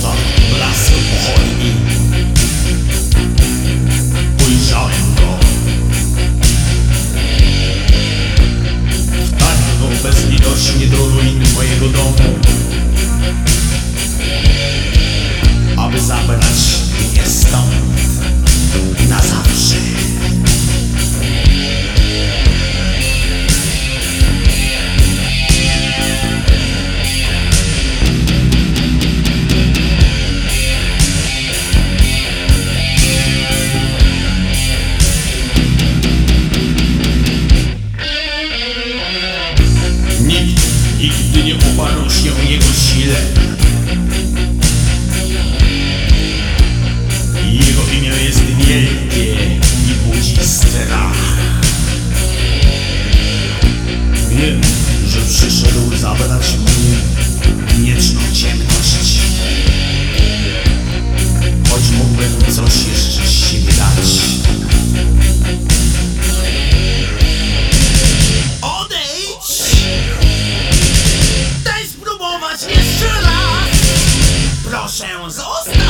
oczach blask pochodni. Ujrzałem go wtargnął bezlitośnie do ruin mojego domu, aby zabrać mnie stąd na zawsze. Nikt nigdy nie uparł się jego sile. Jego imię jest wielkie i budzi strach. Wiem, że przyszedł zabrać mnie wieczną ciemność, choć mógłbym coś jeszcze z siebie dać. Odejdź! Daj spróbować jeszcze raz! Proszę, zostań!